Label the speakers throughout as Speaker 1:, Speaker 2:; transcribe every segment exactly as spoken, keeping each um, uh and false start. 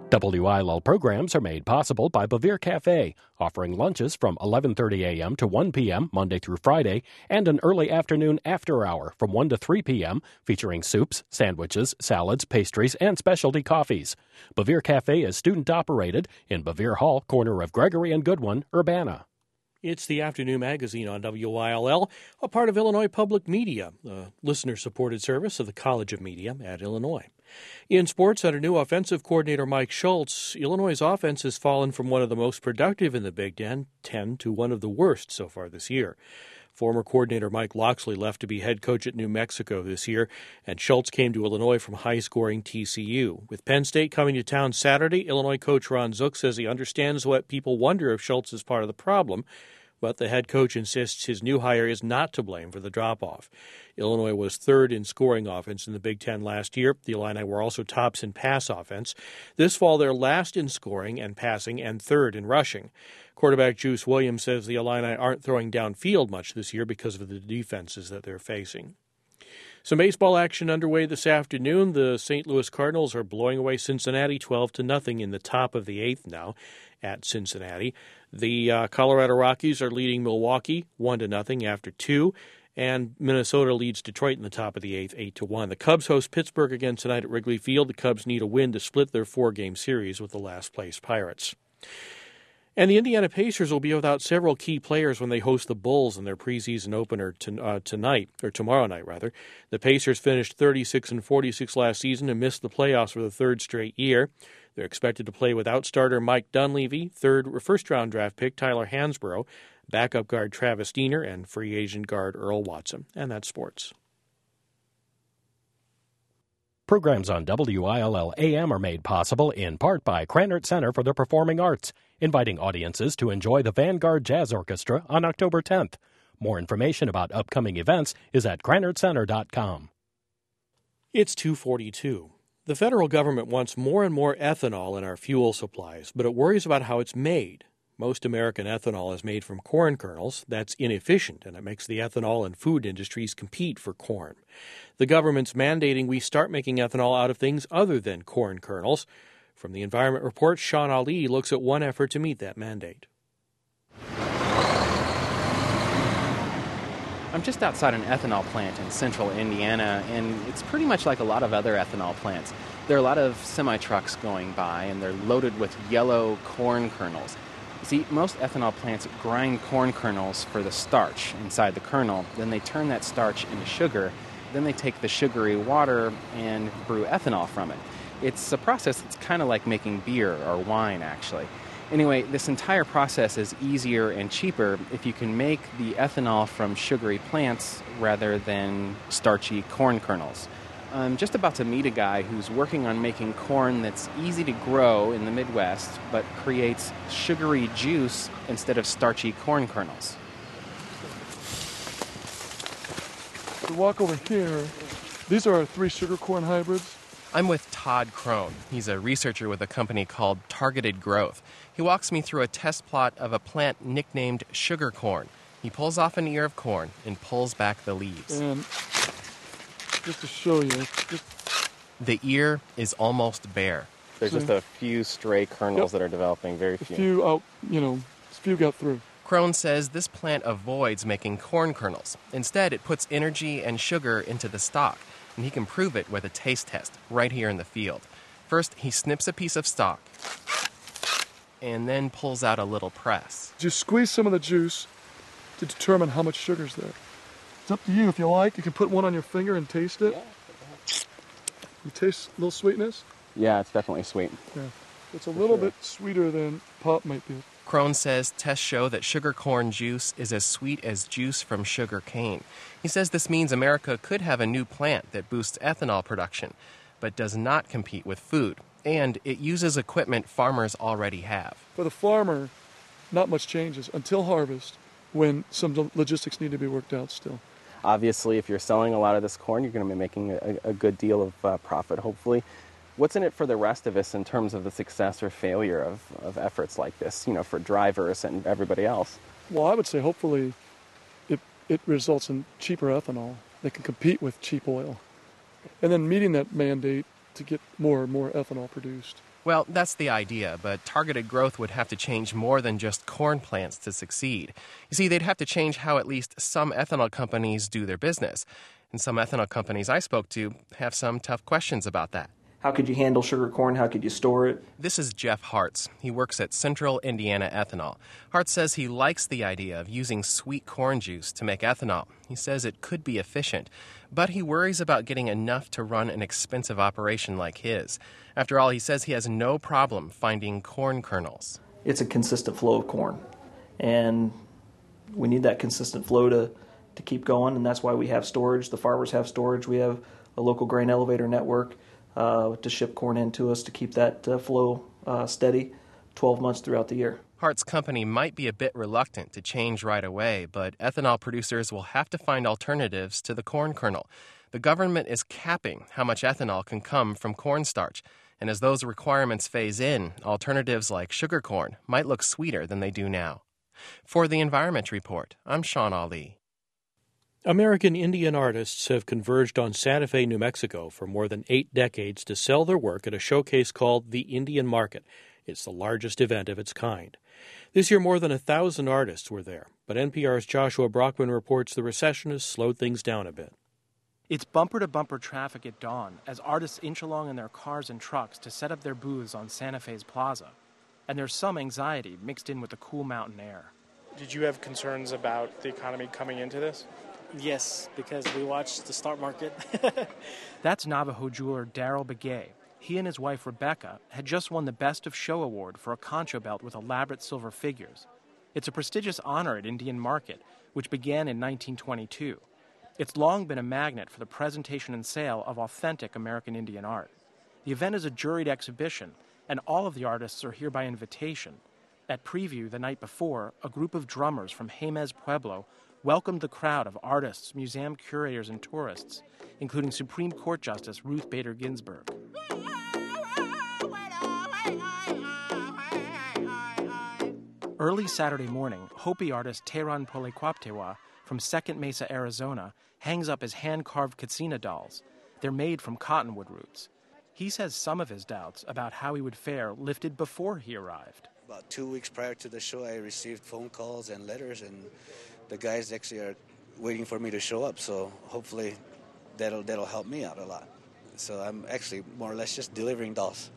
Speaker 1: W I L L programs are made possible by Bavir Cafe, offering lunches from eleven thirty a.m. to one p.m. Monday through Friday, and an early afternoon after hour from one to three p.m., featuring soups, sandwiches, salads, pastries, and specialty coffees. Bavir Cafe is student-operated in Bavir Hall, corner of Gregory and Goodwin, Urbana.
Speaker 2: It's the Afternoon Magazine on W I L L, a part of Illinois Public Media, a listener-supported service of the College of Media at Illinois. In sports, under new offensive coordinator Mike Schultz, Illinois' offense has fallen from one of the most productive in the Big Ten to one of the worst so far this year. Former coordinator Mike Locksley left to be head coach at New Mexico this year, and Schultz came to Illinois from high-scoring T C U. With Penn State coming to town Saturday, Illinois coach Ron Zook says he understands what people wonder if Schultz is part of the problem, but the head coach insists his new hire is not to blame for the drop-off. Illinois was third in scoring offense in the Big Ten last year. The Illini were also tops in pass offense. This fall, they're last in scoring and passing and third in rushing. Quarterback Juice Williams says the Illini aren't throwing downfield much this year because of the defenses that they're facing. Some baseball action underway this afternoon. The Saint Louis Cardinals are blowing away Cincinnati twelve to nothing in the top of the eighth now at Cincinnati. The uh, Colorado Rockies are leading Milwaukee one to nothing after two, and Minnesota leads Detroit in the top of the eighth eight to one. The Cubs host Pittsburgh again tonight at Wrigley Field. The Cubs need a win to split their four-game series with the last-place Pirates. And the Indiana Pacers will be without several key players when they host the Bulls in their preseason opener to, uh, tonight, or tomorrow night, rather. The Pacers finished thirty-six and forty-six last season and missed the playoffs for the third straight year. They're expected to play without starter Mike Dunleavy, third first-round draft pick Tyler Hansbrough, backup guard Travis Diener, and free agent guard Earl Watson. And that's sports.
Speaker 1: Programs on W I L L A M are made possible in part by Krannert Center for the Performing Arts, inviting audiences to enjoy the Vanguard Jazz Orchestra on October tenth. More information about upcoming events is at krannert center dot com.
Speaker 2: It's two forty-two. The federal government wants more and more ethanol in our fuel supplies, but it worries about how it's made. Most American ethanol is made from corn kernels. That's inefficient, and it makes the ethanol and food industries compete for corn. The government's mandating we start making ethanol out of things other than corn kernels. From the Environment Report, Sean Ali looks at one effort to meet that mandate.
Speaker 3: I'm just outside an ethanol plant in central Indiana, and it's pretty much like a lot of other ethanol plants. There are a lot of semi-trucks going by, and they're loaded with yellow corn kernels. See, most ethanol plants grind corn kernels for the starch inside the kernel. Then they turn that starch into sugar. Then they take the sugary water and brew ethanol from it. It's a process that's kind of like making beer or wine, actually. Anyway, this entire process is easier and cheaper if you can make the ethanol from sugary plants rather than starchy corn kernels. I'm just about to meet a guy who's working on making corn that's easy to grow in the Midwest, but creates sugary juice instead of starchy corn kernels.
Speaker 4: To walk over here, these are our three sugar corn hybrids.
Speaker 5: I'm with Todd Crone. He's a researcher with a company called Targeted Growth. He walks me through a test plot of a plant nicknamed sugar corn. He pulls off an ear of corn and pulls back the leaves.
Speaker 4: And just to show you, just...
Speaker 5: the ear is almost bare.
Speaker 3: There's just a few stray kernels
Speaker 4: yep.
Speaker 3: that are developing, very few.
Speaker 4: A few out, you know, a few got through.
Speaker 5: Crone says this plant avoids making corn kernels. Instead, it puts energy and sugar into the stalk, and he can prove it with a taste test right here in the field. First, he snips a piece of stalk and then pulls out a little press.
Speaker 4: Just squeeze some of the juice to determine how much sugar's there. It's up to you. If you like, you can put one on your finger and taste it. Yeah. You taste a little sweetness?
Speaker 3: Yeah, it's definitely sweet.
Speaker 4: Yeah. It's a little sure. bit sweeter than pop might be.
Speaker 5: Crone says tests show that sugar corn juice is as sweet as juice from sugar cane. He says this means America could have a new plant that boosts ethanol production, but does not compete with food, and it uses equipment farmers already have.
Speaker 4: For the farmer, not much changes until harvest, when some logistics need to be worked out still.
Speaker 3: Obviously, if you're selling a lot of this corn, you're going to be making a, a good deal of uh, profit, hopefully. What's in it for the rest of us in terms of the success or failure of, of efforts like this, you know, for drivers and everybody else?
Speaker 4: Well, I would say hopefully it, it results in cheaper ethanol that can compete with cheap oil. And then meeting that mandate to get more and more ethanol produced.
Speaker 5: Well, that's the idea, but targeted growth would have to change more than just corn plants to succeed. You see, they'd have to change how at least some ethanol companies do their business. And some ethanol companies I spoke to have some tough questions about that.
Speaker 6: How could you handle sugar corn? How could you store it?
Speaker 5: This is Jeff Hartz. He works at Central Indiana Ethanol. Hartz says he likes the idea of using sweet corn juice to make ethanol. He says it could be efficient, but he worries about getting enough to run an expensive operation like his. After all, he says he has no problem finding corn kernels.
Speaker 6: It's a consistent flow of corn, and we need that consistent flow to, to keep going, and that's why we have storage. The farmers have storage. We have a local grain elevator network Uh, to ship corn into us to keep that uh, flow uh, steady twelve months throughout the year.
Speaker 5: Hart's company might be a bit reluctant to change right away, but ethanol producers will have to find alternatives to the corn kernel. The government is capping how much ethanol can come from cornstarch, and as those requirements phase in, alternatives like sugar corn might look sweeter than they do now. For the Environment Report, I'm Sean Ali.
Speaker 2: American Indian artists have converged on Santa Fe, New Mexico for more than eight decades to sell their work at a showcase called the Indian Market. It's the largest event of its kind. This year, more than a thousand artists were there, but N P R's Joshua Brockman reports the recession has slowed things down a bit.
Speaker 7: It's bumper-to-bumper traffic at dawn as artists inch along in their cars and trucks to set up their booths on Santa Fe's plaza. And there's some anxiety mixed in with the cool mountain air.
Speaker 8: Did you have concerns about the economy coming into this?
Speaker 9: Yes, because we watched the stock market.
Speaker 7: That's Navajo jeweler Daryl Begay. He and his wife Rebecca had just won the Best of Show award for a concho belt with elaborate silver figures. It's a prestigious honor at Indian Market, which began in nineteen twenty-two. It's long been a magnet for the presentation and sale of authentic American Indian art. The event is a juried exhibition, and all of the artists are here by invitation. At preview the night before, a group of drummers from Jemez Pueblo welcomed the crowd of artists, museum curators, and tourists, including Supreme Court Justice Ruth Bader Ginsburg. Early Saturday morning, Hopi artist Tehran Poliquaptewa from Second Mesa, Arizona, hangs up his hand-carved Katsina dolls. They're made from cottonwood roots. He says some of his doubts about how he would fare lifted before he arrived.
Speaker 10: About two weeks prior to the show, I received phone calls and letters, and the guys actually are waiting for me to show up, so hopefully that'll that'll help me out a lot. So I'm actually more or less just delivering dolls.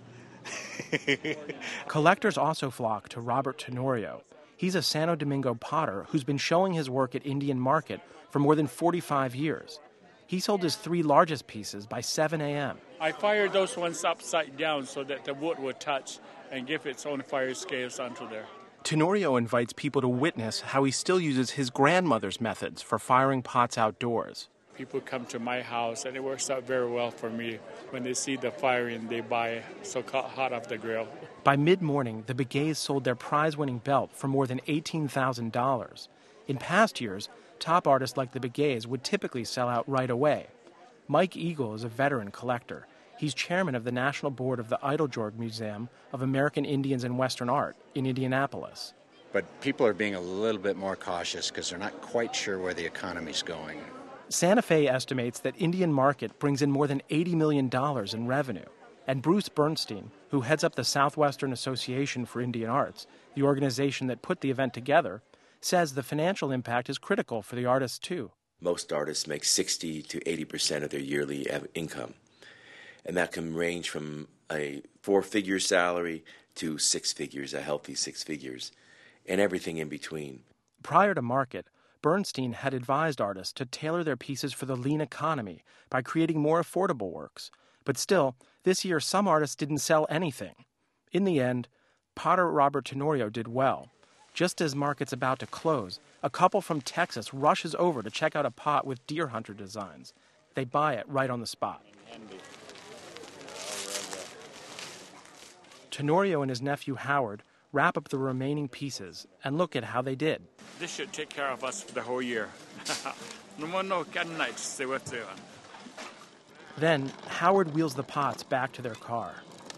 Speaker 7: Collectors also flock to Robert Tenorio. He's a Santo Domingo potter who's been showing his work at Indian Market for more than forty-five years. He sold his three largest pieces by seven a.m.
Speaker 11: I fired those ones upside down so that the wood would touch and give its own fire scales onto there.
Speaker 7: Tenorio invites people to witness how he still uses his grandmother's methods for firing pots outdoors.
Speaker 11: People come to my house, and it works out very well for me. When they see the firing, they buy so hot off the grill.
Speaker 7: By mid-morning, the Begays sold their prize-winning belt for more than eighteen thousand dollars. In past years, top artists like the Begays would typically sell out right away. Mike Eagle is a veteran collector. He's chairman of the National Board of the Eiteljorg Museum of American Indians and Western Art in Indianapolis.
Speaker 12: But people are being a little bit more cautious because they're not quite sure where the economy's going.
Speaker 7: Santa Fe estimates that Indian Market brings in more than eighty million dollars in revenue. And Bruce Bernstein, who heads up the Southwestern Association for Indian Arts, the organization that put the event together, says the financial impact is critical for the artists, too.
Speaker 13: Most artists make sixty to eighty percent of their yearly income. And that can range from a four-figure salary to six figures, a healthy six figures, and everything in between.
Speaker 7: Prior to Market, Bernstein had advised artists to tailor their pieces for the lean economy by creating more affordable works. But still, this year some artists didn't sell anything. In the end, potter Robert Tenorio did well. Just as Market's about to close, a couple from Texas rushes over to check out a pot with deer hunter designs. They buy it right on the spot. Tenorio and his nephew Howard wrap up the remaining pieces and look at how they did.
Speaker 11: This should take care of us for the whole year.
Speaker 7: Then, Howard wheels the pots back to their car.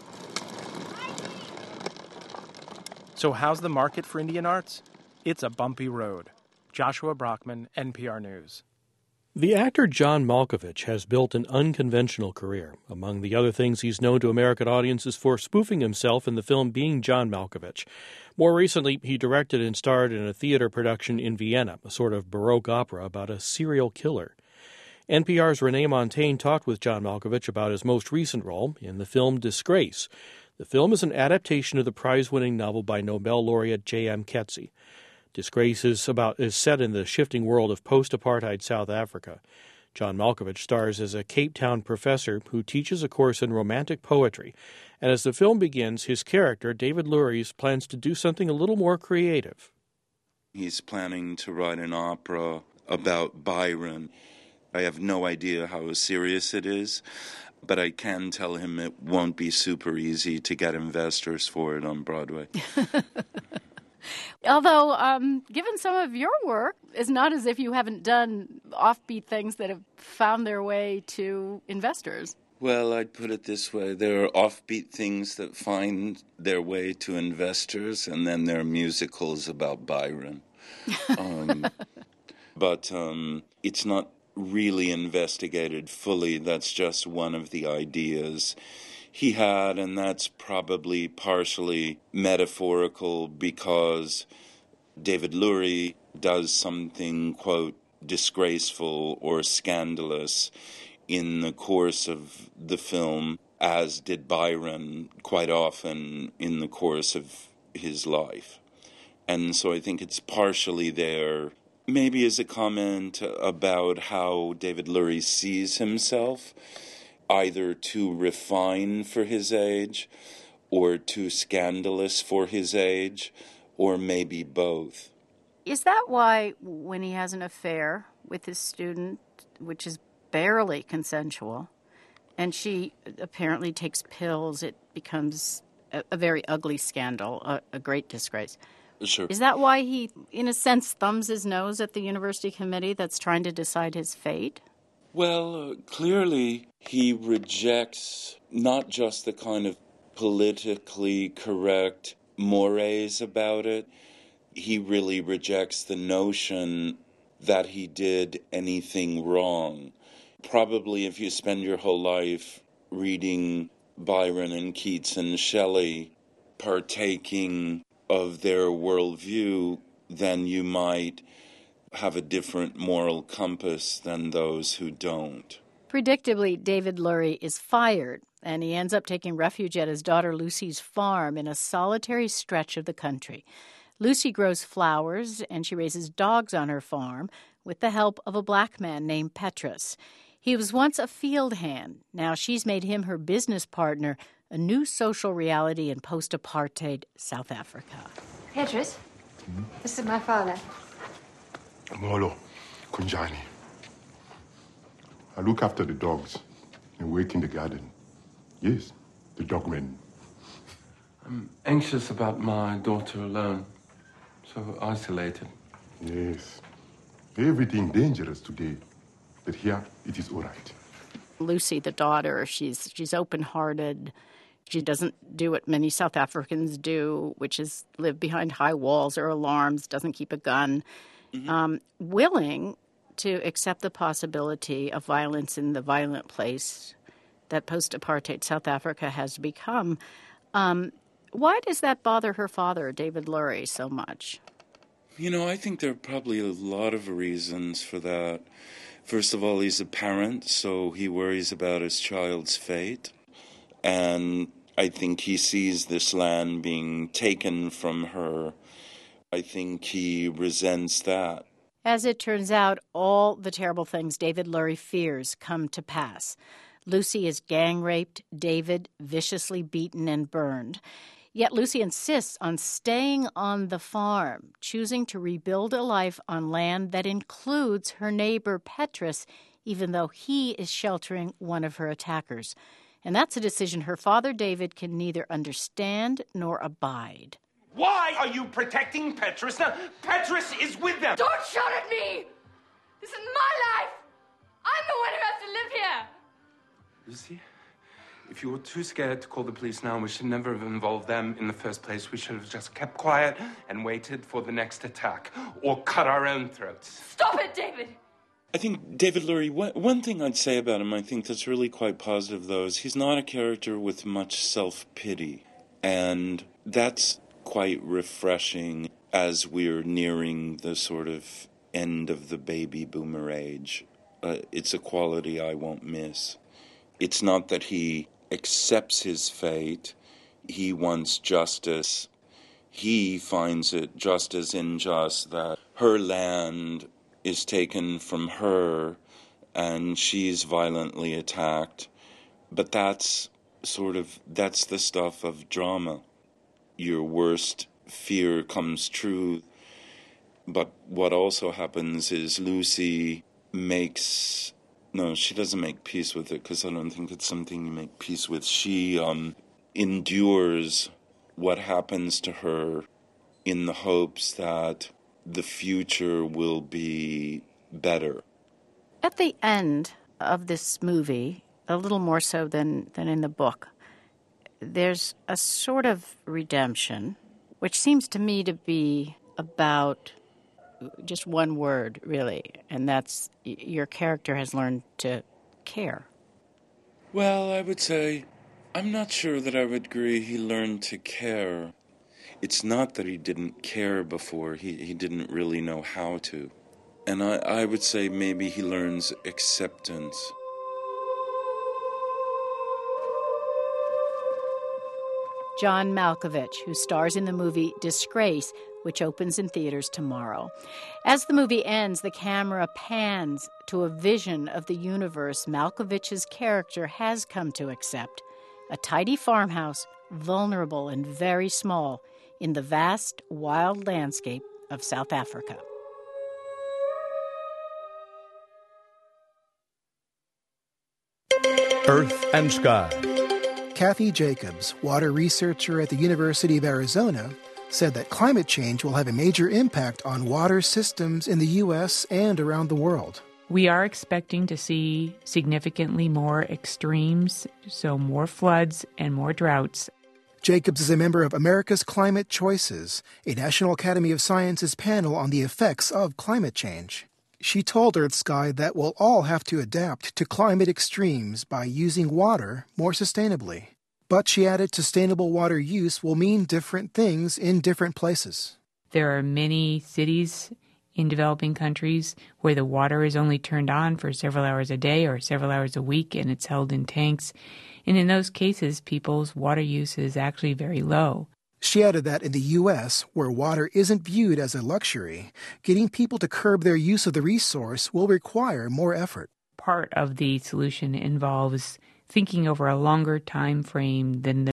Speaker 7: So how's the market for Indian arts? It's a bumpy road. Joshua Brockman, N P R News.
Speaker 2: The actor John Malkovich has built an unconventional career. Among the other things, he's known to American audiences for spoofing himself in the film Being John Malkovich. More recently, he directed and starred in a theater production in Vienna, a sort of Baroque opera about a serial killer. N P R's Renee Montagne talked with John Malkovich about his most recent role in the film Disgrace. The film is an adaptation of the prize-winning novel by Nobel laureate J M Coetzee. Disgrace is about is set in the shifting world of post-apartheid South Africa. John Malkovich stars as a Cape Town professor who teaches a course in romantic poetry, and as the film begins, his character, David Luries, plans to do something a little more creative.
Speaker 14: He's planning to write an opera about Byron. I have no idea how serious it is, but I can tell him it won't be super easy to get investors for it on Broadway.
Speaker 15: Although, um, given some of your work, it's not as if you haven't done offbeat things that have found their way to investors.
Speaker 14: Well, I'd put it this way. There are offbeat things that find their way to investors, and then there are musicals about Byron. Um, but um, it's not really investigated fully. That's just one of the ideas he had, and that's probably partially metaphorical because David Lurie does something, quote, disgraceful or scandalous in the course of the film, as did Byron quite often in the course of his life. And so I think it's partially there, maybe as a comment about how David Lurie sees himself, either too refined for his age or too scandalous for his age, or maybe both.
Speaker 15: Is that why when he has an affair with his student, which is barely consensual, and she apparently takes pills, it becomes a, a very ugly scandal, a, a great disgrace?
Speaker 14: Sure.
Speaker 15: Is that why he, in a sense, thumbs his nose at the university committee that's trying to decide his fate?
Speaker 14: Well, uh, clearly he rejects not just the kind of politically correct mores about it. He really rejects the notion that he did anything wrong. Probably if you spend your whole life reading Byron and Keats and Shelley, partaking of their worldview, then you might have a different moral compass than those who don't.
Speaker 15: Predictably, David Lurie is fired, and he ends up taking refuge at his daughter Lucy's farm in a solitary stretch of the country. Lucy grows flowers, and she raises dogs on her farm with the help of a black man named Petrus. He was once a field hand. Now she's made him her business partner, a new social reality in post-apartheid South Africa.
Speaker 16: Petrus, hmm? This is my father.
Speaker 17: Molo, Kunjani. I look after the dogs and work in the garden. Yes, the dogmen.
Speaker 18: I'm anxious about my daughter alone, so isolated.
Speaker 17: Yes, everything dangerous today, but here it is all right.
Speaker 15: Lucy, the daughter, she's she's open-hearted. She doesn't do what many South Africans do, which is live behind high walls or alarms, doesn't keep a gun. Mm-hmm. Um, willing to accept the possibility of violence in the violent place that post-apartheid South Africa has become. Um, why does that bother her father, David Lurie, so much?
Speaker 14: You know, I think there are probably a lot of reasons for that. First of all, he's a parent, so he worries about his child's fate. And I think he sees this land being taken from her. I think he resents that.
Speaker 15: As it turns out, all the terrible things David Lurie fears come to pass. Lucy is gang-raped, David viciously beaten and burned. Yet Lucy insists on staying on the farm, choosing to rebuild a life on land that includes her neighbor Petrus, even though he is sheltering one of her attackers. And that's a decision her father, David, can neither understand nor abide.
Speaker 19: Why are you protecting Petrus? Now, Petrus is with them.
Speaker 16: Don't shout at me! This is my life! I'm the one who has to live here!
Speaker 18: Lucy, if you were too scared to call the police now, we should never have involved them in the first place. We should have just kept quiet and waited for the next attack, or cut our own throats.
Speaker 16: Stop it, David!
Speaker 14: I think David Lurie, one, one thing I'd say about him, I think that's really quite positive, though, is he's not a character with much self-pity. And that's quite refreshing as we're nearing the sort of end of the baby boomer age. Uh, it's a quality I won't miss. It's not that he accepts his fate. He wants justice. He finds it just as unjust that her land is taken from her and she's violently attacked. But that's sort of, that's the stuff of drama. Your worst fear comes true. But what also happens is Lucy makes, no, she doesn't make peace with it, because I don't think it's something you make peace with. She um, endures what happens to her in the hopes that the future will be better.
Speaker 15: At the end of this movie, a little more so than, than in the book, there's a sort of redemption, which seems to me to be about just one word, really, and that's your character has learned to care.
Speaker 14: Well, I would say, I'm not sure that I would agree he learned to care. It's not that he didn't care before, he, he didn't really know how to. And I, I would say maybe he learns acceptance.
Speaker 15: John Malkovich, who stars in the movie Disgrace, which opens in theaters tomorrow. As the movie ends, the camera pans to a vision of the universe Malkovich's character has come to accept. A tidy farmhouse, vulnerable and very small, in the vast, wild landscape of South Africa.
Speaker 20: Earth and Sky.
Speaker 21: Kathy Jacobs, water researcher at the University of Arizona, said that climate change will have a major impact on water systems in the U S and around the world.
Speaker 22: We are expecting to see significantly more extremes, so more floods and more droughts.
Speaker 21: Jacobs is a member of America's Climate Choices, a National Academy of Sciences panel on the effects of climate change. She told Earth Sky that we'll all have to adapt to climate extremes by using water more sustainably. But she added sustainable water use will mean different things in different places.
Speaker 22: There are many cities in developing countries where the water is only turned on for several hours a day or several hours a week, and it's held in tanks. And in those cases, people's water use is actually very low.
Speaker 21: She added that in the U S, where water isn't viewed as a luxury, getting people to curb their use of the resource will require more effort.
Speaker 22: Part of the solution involves thinking over a longer time frame than the